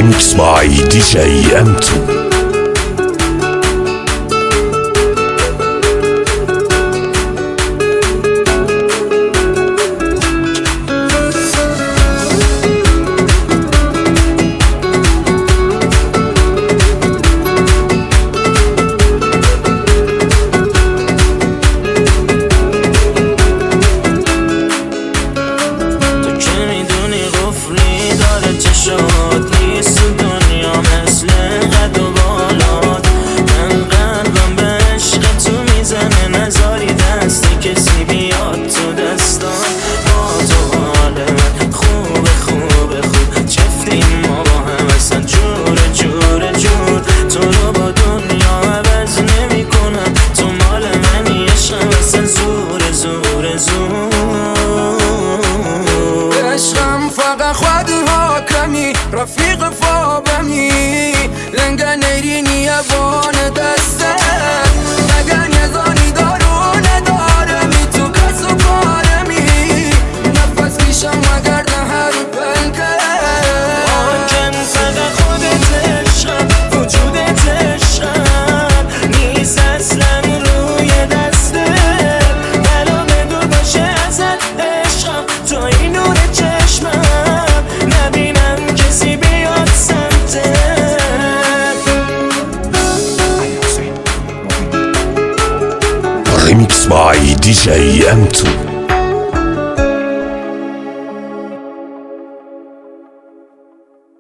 Remix by DJ M2. رفیق فابمی لنگا نیرینی یبان دسته نگن یزانی دارو ندارمی تو کس و کارمی نفس پیشم مگر ده هر پنکه آنکن فقط خودت عشقم وجودت عشقم نیست اصلا روی دسته بلا بدو باشه ازت عشقم تو این نور چشمم Remix by DJ M2.